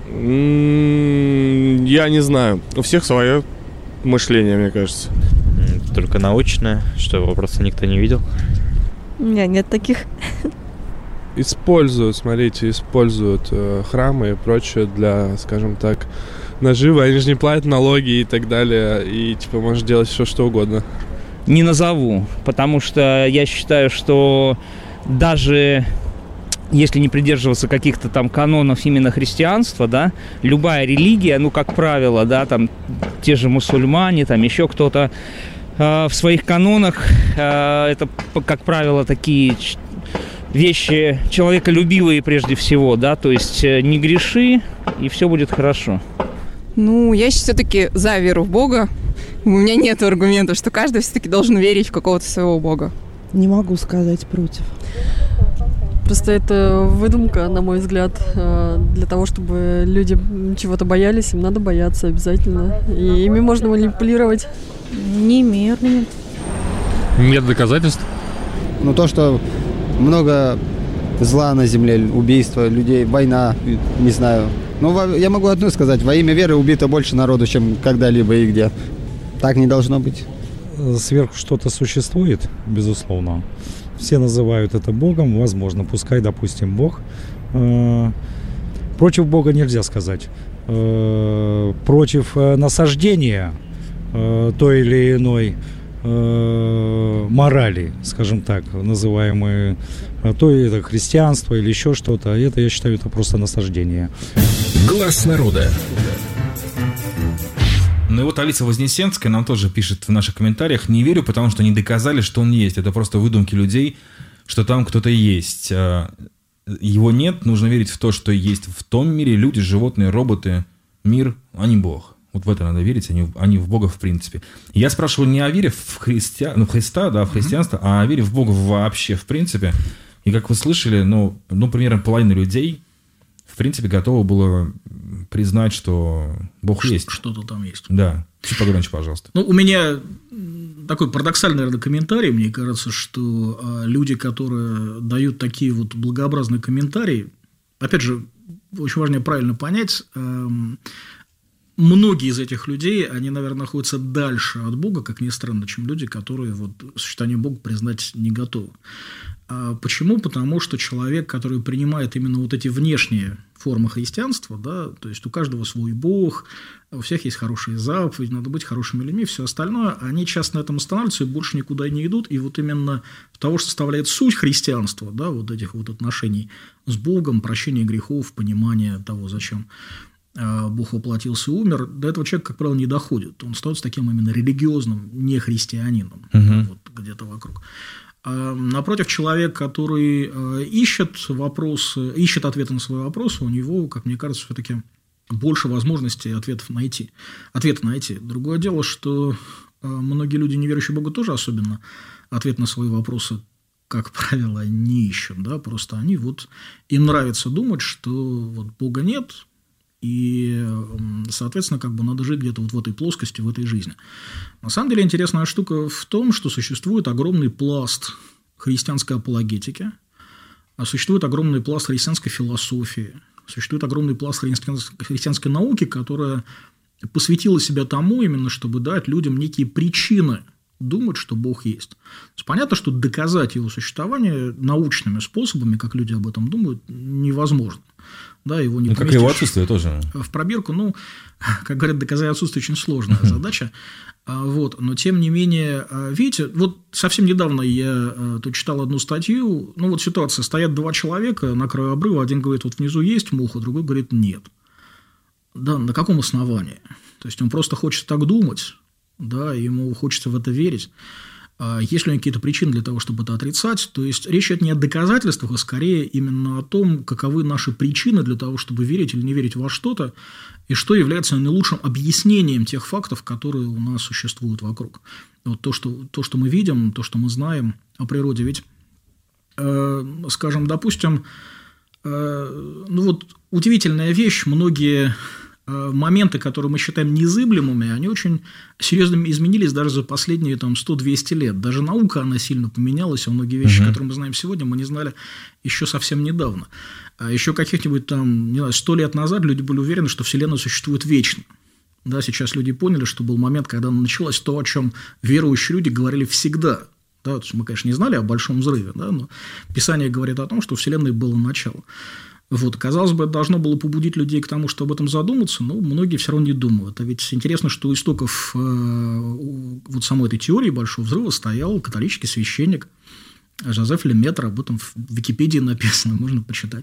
Я не знаю. У всех свое мышление, мне кажется. Только научное, что его просто никто не видел. У меня нет таких. Используют храмы и прочее для, скажем так, наживы. Они же не платят налоги и так далее. И типа можешь делать все, что угодно. Не назову, потому что я считаю, что даже если не придерживаться каких-то там канонов именно христианства, да, любая религия, ну, как правило, да, там те же мусульмане, там еще кто-то, в своих канонах это, как правило, такие вещи человеколюбивые прежде всего, да, то есть не греши, и все будет хорошо. Ну, я все-таки за веру в Бога. У меня нет аргумента, что каждый все-таки должен верить в какого-то своего Бога. Не могу сказать против. Просто это выдумка, на мой взгляд, для того, чтобы люди чего-то боялись, им надо бояться обязательно. И ими можно манипулировать. Не имею аргументов. Нет доказательств. Ну, то, что много зла на земле, убийства людей, война, не знаю. Ну, я могу одно сказать. Во имя веры убито больше народу, чем когда-либо и где. Так не должно быть. Сверху что-то существует, безусловно. Все называют это Богом, возможно, пускай, допустим, Бог. Против Бога нельзя сказать. Против насаждения той или иной морали, скажем так, называемые, то это христианство или еще что-то, это, я считаю, это просто насаждение. Глаз народа. Ну и вот Алиса Вознесенская нам тоже пишет в наших комментариях: не верю, потому что не доказали, что он есть. Это просто выдумки людей, что там кто-то есть. Его нет, нужно верить в то, что есть в том мире люди, животные, роботы, мир, а не Бог. Вот в это надо верить, а не в Бога в принципе. Я спрашиваю не о вере в Христа, да, в христианство, а о вере в Бога вообще в принципе. И как вы слышали, ну примерно половина людей в принципе готова была признать, что Бог есть. Что-то там есть. Да. Чуть погромче, пожалуйста. Ну, у меня такой парадоксальный, наверное, комментарий. Мне кажется, что люди, которые дают такие вот благообразные комментарии, опять же, очень важно правильно понять, многие из этих людей, они, наверное, находятся дальше от Бога, как ни странно, чем люди, которые вот существование Бога признать не готовы. Почему? Потому что человек, который принимает именно вот эти внешние формы христианства, да, то есть у каждого свой Бог, у всех есть хорошие заповеди, надо быть хорошими людьми, все остальное, они часто на этом останавливаются и больше никуда не идут. И вот именно того, что составляет суть христианства, да, вот этих вот отношений с Богом, прощения грехов, понимание того, зачем Бог воплотился и умер, до этого человек, как правило, не доходит. Он становится таким именно религиозным нехристианином, вот где-то вокруг. Напротив, человек, который ищет ответы на свои вопросы, у него, как мне кажется, все-таки больше возможностей ответы найти. Другое дело, что многие люди, не верующие в Бога, тоже особенно ответ на свои вопросы, как правило, не ищут. Да? Просто они вот, им нравится думать, что вот Бога нет, и, соответственно, как бы надо жить где-то вот в этой плоскости, в этой жизни. На самом деле, интересная штука в том, что существует огромный пласт христианской апологетики, существует огромный пласт христианской философии, существует огромный пласт христианской науки, которая посвятила себя тому именно, чтобы дать людям некие причины думать, что Бог есть. То есть, понятно, что доказать его существование научными способами, как люди об этом думают, невозможно. Да, его не как и его отсутствие тоже. В пробирку, как говорят, доказать отсутствие очень сложная задача. Вот. Но, тем не менее, видите, вот совсем недавно я тут читал одну статью, вот ситуация, стоят два человека на краю обрыва, один говорит, вот внизу есть муха, другой говорит, нет. Да, на каком основании? То есть, он просто хочет так думать, да, ему хочется в это верить. Есть ли какие-то причины для того, чтобы это отрицать? То есть, речь идет не о доказательствах, а скорее именно о том, каковы наши причины для того, чтобы верить или не верить во что-то, и что является наилучшим объяснением тех фактов, которые у нас существуют вокруг. Вот то, что мы видим, то, что мы знаем о природе. Ведь, скажем, допустим, удивительная вещь, многие моменты, которые мы считаем незыблемыми, они очень серьезно изменились даже за последние 100-200 лет. Даже наука, она сильно поменялась, а многие вещи, которые мы знаем сегодня, мы не знали еще совсем недавно. Еще каких-нибудь 100 лет назад люди были уверены, что Вселенная существует вечно. Да, сейчас люди поняли, что был момент, когда началось то, о чем верующие люди говорили всегда. Да, мы, конечно, не знали о Большом взрыве, да, но Писание говорит о том, что у Вселенной было начало. Вот, казалось бы, это должно было побудить людей к тому, чтобы об этом задуматься, но многие все равно не думают. А ведь интересно, что у истоков вот самой этой теории Большого взрыва стоял католический священник Жозеф Леметр, об этом в Википедии написано, можно почитать.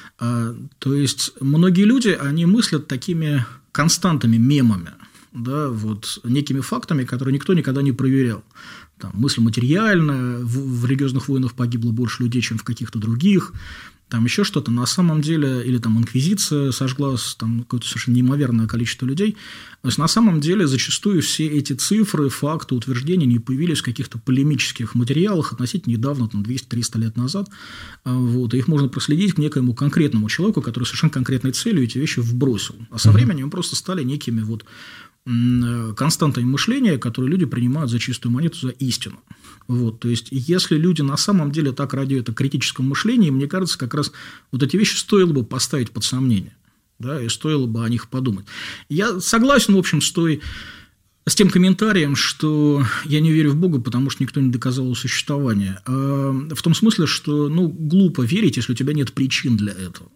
То есть, многие люди, они мыслят такими константами, мемами, да, вот, некими фактами, которые никто никогда не проверял. Там, мысль материальная, в религиозных войнах погибло больше людей, чем в каких-то других. Там еще что-то на самом деле, или там инквизиция сожгла какое-то совершенно неимоверное количество людей. То есть, на самом деле, зачастую все эти цифры, факты, утверждения не появились в каких-то полемических материалах относительно недавно, 200-300 лет назад. Вот, и их можно проследить к некоему конкретному человеку, который совершенно конкретной целью эти вещи вбросил. А со временем они просто стали некими константами мышления, которые люди принимают за чистую монету, за истину. Вот, то есть, если люди на самом деле так радеют о критическом мышлении, мне кажется, как раз вот эти вещи стоило бы поставить под сомнение, да, и стоило бы о них подумать. Я согласен, в общем, с тем комментарием, что я не верю в Бога, потому что никто не доказал его существование. В том смысле, что глупо верить, если у тебя нет причин для этого.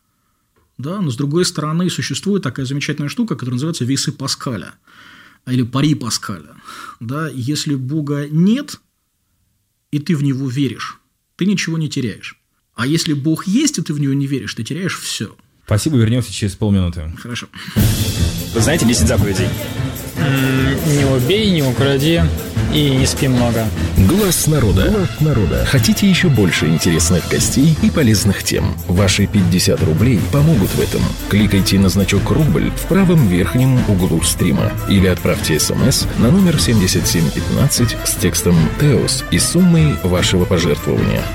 Да, но, с другой стороны, существует такая замечательная штука, которая называется весы Паскаля или пари Паскаля. Да, если Бога нет, и ты в него веришь, ты ничего не теряешь. А если Бог есть, и ты в него не веришь, ты теряешь все. Спасибо, вернемся через полминуты. Хорошо. Вы знаете 10 заповедей? Не убей, не укради и не спи много. Глаз народа. Глаз народа. Хотите еще больше интересных гостей и полезных тем? Ваши 50 рублей помогут в этом. Кликайте на значок «Рубль» в правом верхнем углу стрима или отправьте СМС на номер 7715 с текстом «Теос» и суммой вашего пожертвования.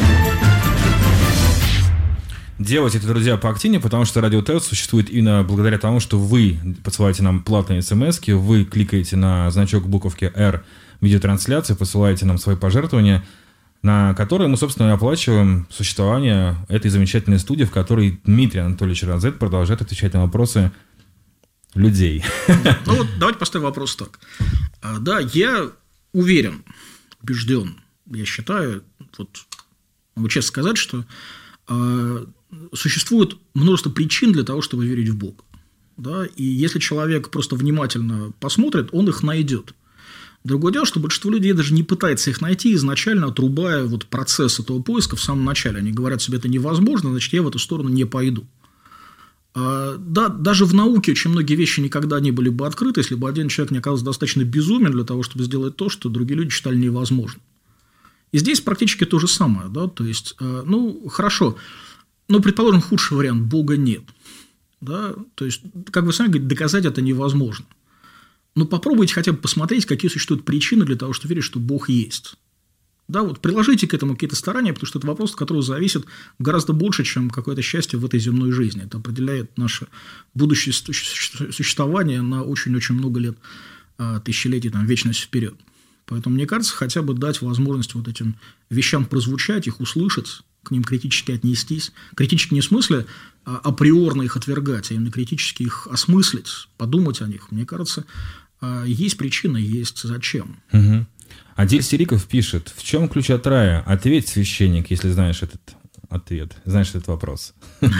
Делать это, друзья, поактивнее, потому что Радио Теос существует именно благодаря тому, что вы посылаете нам платные смс-ки, вы кликаете на значок буковки «Р» видеотрансляции, посылаете нам свои пожертвования, на которые мы, собственно, оплачиваем существование этой замечательной студии, в которой Дмитрий Анатольевич Розет продолжает отвечать на вопросы людей. Давайте поставим вопрос так. Да, я уверен, убежден, я считаю, могу честно сказать, что существует множество причин для того, чтобы верить в Бога. Да? И если человек просто внимательно посмотрит, он их найдет. Другое дело, что большинство людей даже не пытается их найти, изначально отрубая процесс этого поиска в самом начале. Они говорят себе, это невозможно, значит, я в эту сторону не пойду. Да, даже в науке очень многие вещи никогда не были бы открыты, если бы один человек не оказался достаточно безумен для того, чтобы сделать то, что другие люди считали невозможным. И здесь практически то же самое. Да? То есть, хорошо, но, предположим, худший вариант – Бога нет. Да? То есть, как вы сами говорите, доказать это невозможно. Но попробуйте хотя бы посмотреть, какие существуют причины для того, чтобы верить, что Бог есть. Да, приложите к этому какие-то старания, потому что это вопрос, от которого зависит гораздо больше, чем какое-то счастье в этой земной жизни. Это определяет наше будущее существование на очень-очень много лет, тысячелетий, вечность вперед. Поэтому, мне кажется, хотя бы дать возможность этим вещам прозвучать, их услышать, к ним критически отнестись. Критически не в смысле априорно их отвергать, а именно критически их осмыслить, подумать о них. Мне кажется, есть причина, есть зачем. Угу. Адель Сериков пишет: в чем ключ от рая? Ответь, священник, если знаешь этот ответ? Знаешь этот вопрос?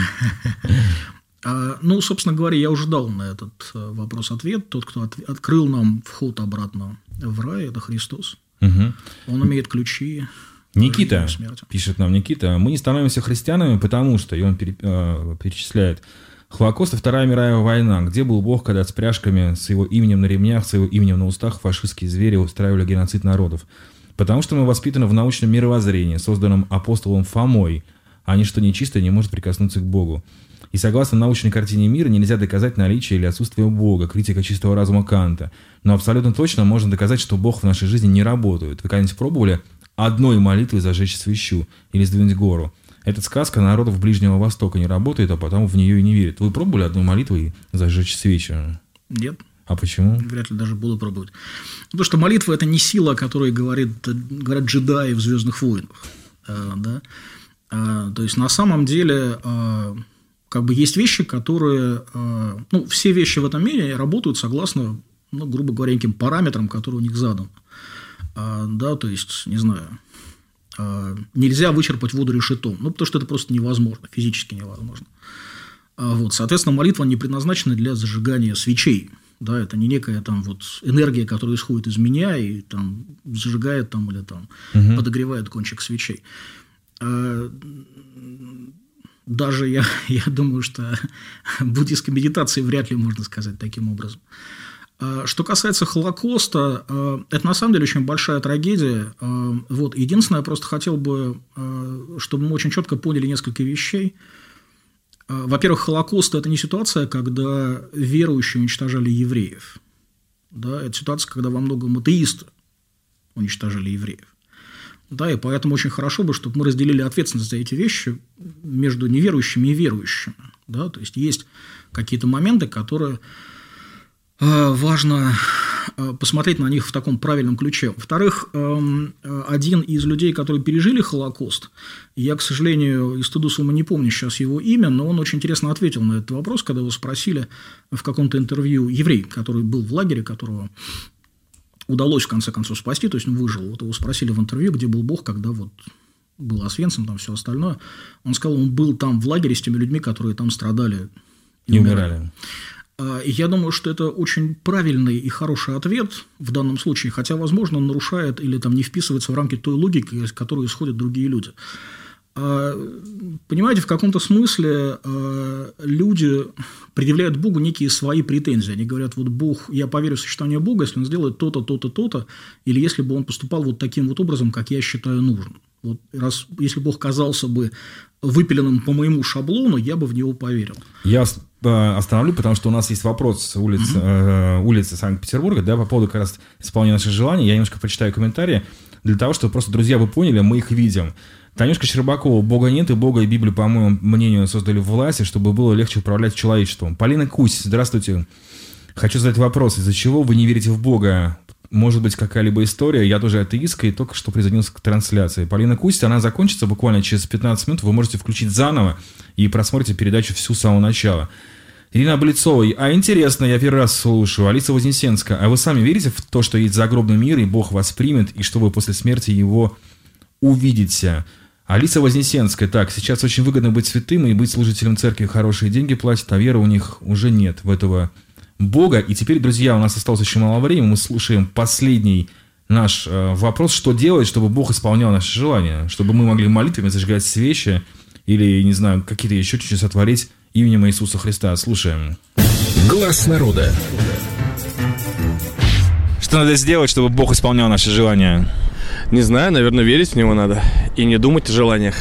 Ну, собственно говоря, я уже дал на этот вопрос ответ. Тот, кто открыл нам вход обратно в рай, это Христос. Угу. Он имеет ключи. Никита, пишет нам Никита, мы не становимся христианами, потому что, и он перечисляет, Холокост и Вторая мировая война. Где был Бог, когда с пряжками, с его именем на ремнях, с его именем на устах фашистские звери устраивали геноцид народов? Потому что мы воспитаны в научном мировоззрении, созданном апостолом Фомой, а ничто нечистое не может прикоснуться к Богу. И согласно научной картине мира нельзя доказать наличие или отсутствие Бога, критика чистого разума Канта. Но абсолютно точно можно доказать, что Бог в нашей жизни не работает. Вы когда-нибудь пробовали одной молитвой зажечь свечу или сдвинуть гору? Эта сказка народов Ближнего Востока не работает, а потому в нее и не верят. Вы пробовали одной молитвой зажечь свечу? Нет. А почему? Вряд ли даже буду пробовать. Потому что молитва – это не сила, о которой говорят джедаи в «Звездных войнах». Да? То есть, на самом деле, как бы есть вещи, которые… Ну, все вещи в этом мире работают согласно, ну, грубо говоря, неким параметрам, которые у них заданы. Да, то есть, не знаю… Нельзя вычерпать воду решетом, ну, потому что это просто невозможно, физически невозможно. Вот, соответственно, молитва не предназначена для зажигания свечей. Да, это не некая там вот энергия, которая исходит из меня и там зажигает там или там подогревает кончик свечей. Даже я думаю, что буддийской медитации вряд ли можно сказать таким образом. Что касается Холокоста, это на самом деле очень большая трагедия. Вот. Единственное, я просто хотел бы, чтобы мы очень четко поняли несколько вещей. Во-первых, Холокост – это не ситуация, когда верующие уничтожали евреев. Да, это ситуация, когда во многом атеисты уничтожали евреев. Да, и поэтому очень хорошо бы, чтобы мы разделили ответственность за эти вещи между неверующими и верующими. Да, то есть какие-то моменты, которые… Важно посмотреть на них в таком правильном ключе. Во-вторых, один из людей, которые пережили Холокост, я, к сожалению, и стыду своему не помню сейчас его имя, но он очень интересно ответил на этот вопрос, когда его спросили в каком-то интервью, еврей, который был в лагере, которого удалось в конце концов спасти, то есть он выжил. Вот его спросили в интервью, где был Бог, когда вот был Освенцим, там все остальное. Он сказал, он был там в лагере с теми людьми, которые там страдали и умирали. И я думаю, что это очень правильный и хороший ответ в данном случае, хотя, возможно, он нарушает или там не вписывается в рамки той логики, из которой исходят другие люди. Понимаете, в каком-то смысле люди предъявляют Богу некие свои претензии. Они говорят, вот Бог, я поверю в существование Бога, если он сделает то-то, то-то, то-то, или если бы он поступал вот таким вот образом, как я считаю нужным. Вот если Бог казался бы выпиленным по моему шаблону, я бы в него поверил. Я остановлю, потому что у нас есть вопрос с улицы Санкт-Петербурга, да, по поводу как раз исполнения наших желаний. Я немножко прочитаю комментарии для того, чтобы просто, друзья, вы поняли, мы их видим. Танюшка Щербакова, Бога нет, и Бога и Библию, по моему мнению, создали в власти, чтобы было легче управлять человечеством. Полина Кусь, здравствуйте. Хочу задать вопрос, из-за чего вы не верите в Бога? Может быть, какая-либо история? Я тоже атеистка и только что присоединился к трансляции. Полина Кусь, она закончится буквально через 15 минут. Вы можете включить заново и просмотрите передачу всю с самого начала. Ирина Облицова. А интересно, я первый раз слушаю. Алиса Вознесенская. А вы сами верите в то, что есть загробный мир, и Бог вас примет, и что вы после смерти его увидите? Алиса Вознесенская. Так, сейчас очень выгодно быть святым и быть служителем церкви. Хорошие деньги платят, а веры у них уже нет в этого Бога. И теперь, друзья, у нас осталось очень мало времени. Мы слушаем последний наш вопрос. Что делать, чтобы Бог исполнял наши желания? Чтобы мы могли молитвами зажигать свечи или, не знаю, какие-то еще чудеса творить именем Иисуса Христа. Слушаем. Глаз народа. Что надо сделать, чтобы Бог исполнял наши желания? Не знаю, наверное, верить в Него надо. И не думать о желаниях.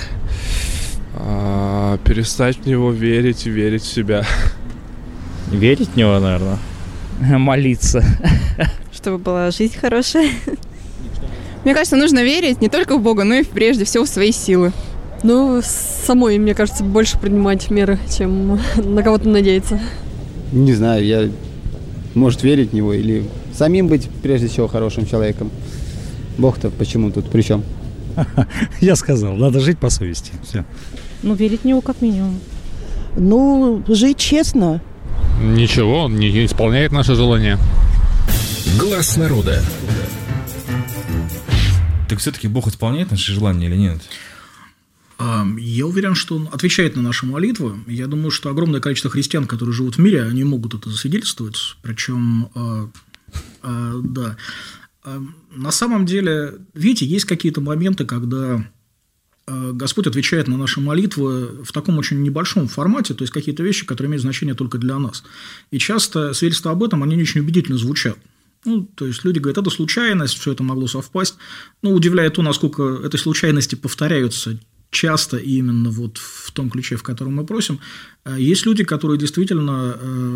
Перестать в Него верить и верить в себя. Верить в Него, наверное. Молиться. Чтобы была жизнь хорошая. Мне кажется, нужно верить не только в Бога, но и прежде всего в свои силы. Ну, самой, мне кажется, больше принимать меры, чем на кого-то надеяться. Не знаю, может верить в Него или самим быть прежде всего хорошим человеком. Бог-то почему тут при чем? Я сказал, надо жить по совести. Все. Ну, верить в Него как минимум. Ну, жить честно. Ничего, он не исполняет наши желания. Глаз народа. Так все-таки Бог исполняет наши желания или нет? Я уверен, что он отвечает на наши молитвы. Я думаю, что огромное количество христиан, которые живут в мире, они могут это засвидетельствовать. Причем, да. На самом деле, видите, есть какие-то моменты, когда Господь отвечает на наши молитвы в таком очень небольшом формате, то есть какие-то вещи, которые имеют значение только для нас. И часто свидетельства об этом, они не очень убедительно звучат. То есть люди говорят, это случайность, все это могло совпасть. Удивляет то, насколько эти случайности повторяются часто именно вот в том ключе, в котором мы просим. Есть люди, которые действительно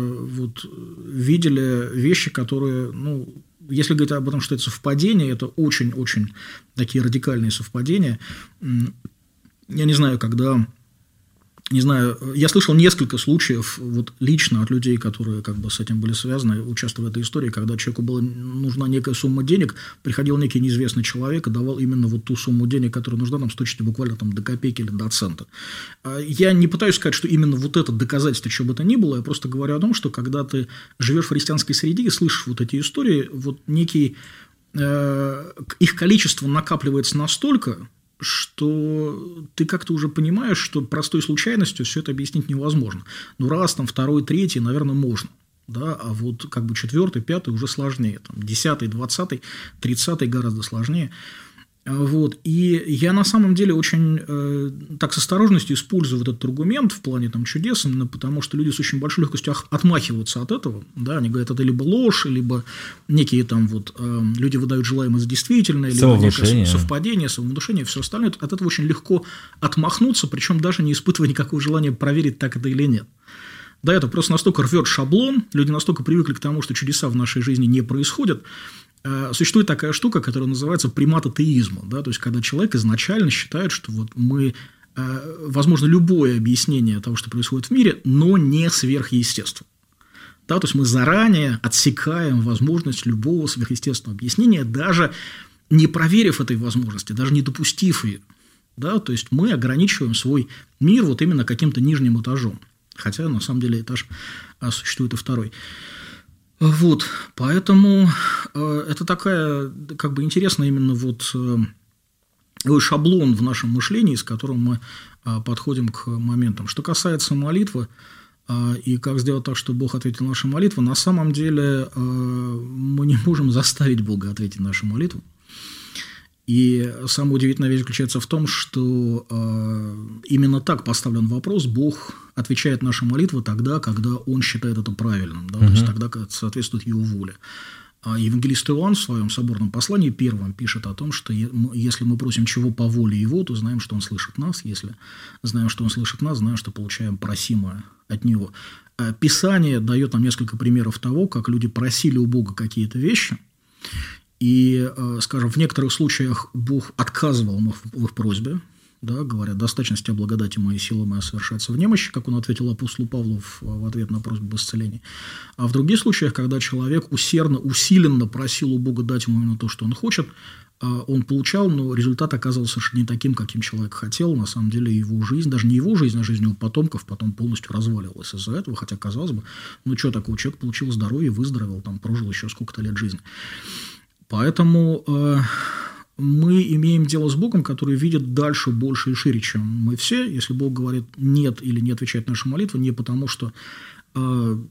видели вещи, которые, если говорить об этом, что это совпадение, это очень-очень такие радикальные совпадения. Я не знаю, я слышал несколько случаев лично от людей, которые с этим были связаны, участвуя в этой истории, когда человеку была нужна некая сумма денег, приходил некий неизвестный человек и давал именно ту сумму денег, которая нужна нам с точностью буквально до копейки или до цента. Я не пытаюсь сказать, что именно это доказательство, что бы то ни было, я просто говорю о том, что когда ты живешь в христианской среде и слышишь эти истории, некий их количество накапливается настолько, что ты как-то уже понимаешь, что простой случайностью все это объяснить невозможно. Раз, второй, третий, наверное, можно. Да? А 4-й, 5-й уже сложнее. 10-й, 20-й, 30-й гораздо сложнее. И я на самом деле очень так с осторожностью использую этот аргумент в плане чудес, именно потому что люди с очень большой легкостью отмахиваются от этого. Да? Они говорят, это либо ложь, либо некие люди выдают желаемое за действительное, либо некое совпадение, самовнушение, все остальное. От этого очень легко отмахнуться, причем даже не испытывая никакого желания проверить, так это или нет. Да, это просто настолько рвет шаблон, люди настолько привыкли к тому, что чудеса в нашей жизни не происходят. Существует такая штука, которая называется примат атеизма, да, то есть когда человек изначально считает, что мы, возможно, любое объяснение того, что происходит в мире, но не сверхъестественно. Да, то есть мы заранее отсекаем возможность любого сверхъестественного объяснения, даже не проверив этой возможности, даже не допустив ее. Да, то есть мы ограничиваем свой мир именно каким-то нижним этажом, хотя на самом деле этаж существует и второй. Поэтому это такая, интересная именно шаблон в нашем мышлении, с которым мы подходим к моментам. Что касается молитвы и как сделать так, чтобы Бог ответил на наши молитвы, на самом деле мы не можем заставить Бога ответить на нашу молитву. И самая удивительная вещь заключается в том, что именно так поставлен вопрос. Бог отвечает на наши молитвы тогда, когда Он считает это правильным, да, то есть тогда, когда это соответствует Его воле. Евангелист Иоанн в своем соборном послании первым пишет о том, что если мы просим чего по воле Его, то знаем, что Он слышит нас. Если знаем, что Он слышит нас, знаем, что получаем просимое от Него. Писание дает нам несколько примеров того, как люди просили у Бога какие-то вещи, и, скажем, в некоторых случаях Бог отказывал им в их просьбе, да, говоря, достаточно тебя благодати моей, силы моя совершается в немощи, как он ответил апостолу Павлу в ответ на просьбу об исцелении. А в других случаях, когда человек усиленно просил у Бога дать ему именно то, что он хочет, он получал, но результат оказывался совершенно не таким, каким человек хотел. На самом деле его жизнь, даже не его жизнь, а жизнь его потомков потом полностью разваливалась из-за этого, хотя, казалось бы, что такого, человек получил здоровье, выздоровел, прожил еще сколько-то лет жизни. Поэтому мы имеем дело с Богом, который видит дальше, больше и шире, чем мы все. Если Бог говорит «нет» или не отвечает на нашу молитву, не потому что он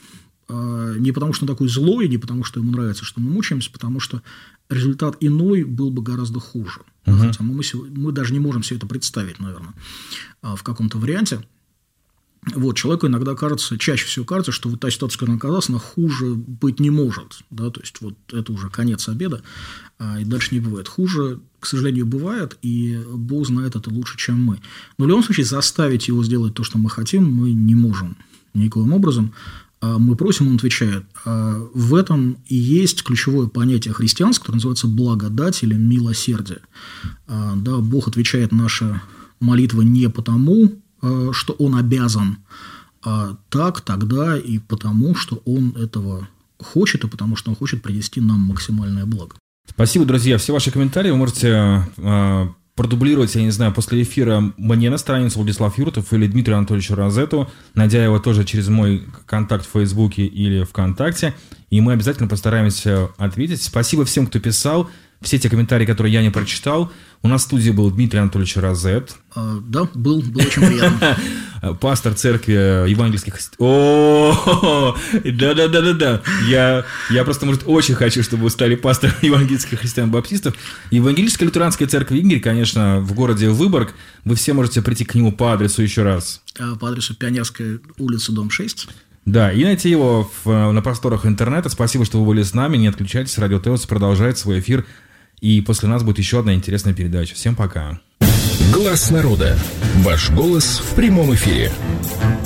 такой злой, не потому что ему нравится, что мы мучаемся, потому что результат иной был бы гораздо хуже. Хотя мы даже не можем себе это представить, наверное, в каком-то варианте. Человеку иногда чаще всего кажется, что та ситуация, в которой он оказался, она хуже быть не может. Да? То есть, это уже конец обеда, и дальше не бывает. Хуже, к сожалению, бывает, и Бог знает это лучше, чем мы. Но в любом случае заставить его сделать то, что мы хотим, мы не можем никоим образом. Мы просим, он отвечает. В этом и есть ключевое понятие христианское, которое называется благодать или милосердие. Да, Бог отвечает на наши молитвы не потому, что Он обязан тогда и потому, что Он этого хочет, и потому что Он хочет принести нам максимальное благо. Спасибо, друзья. Все ваши комментарии вы можете продублировать, я не знаю, после эфира мне на страницу Владислав Юртов или Дмитрию Анатольевичу Розету, найдя его тоже через мой контакт в Фейсбуке или ВКонтакте, и мы обязательно постараемся ответить. Спасибо всем, кто писал. все те комментарии, которые я не прочитал. У нас в студии был Дмитрий Анатольевич Розет. Да, был очень приятно. Пастор церкви евангельских... О, да. Я просто, может, очень хочу, чтобы вы стали пастором евангельских христиан-баптистов. Евангелическая лютеранская церковь Игорь, конечно, в городе Выборг. Вы все можете прийти к нему по адресу еще раз. По адресу Пионерская улица, дом 6. Да, и найти его на просторах интернета. Спасибо, что вы были с нами. Не отключайтесь, Радио Теос продолжает свой эфир. И после нас будет еще одна интересная передача. Всем пока. Глаз народа. Ваш голос в прямом эфире.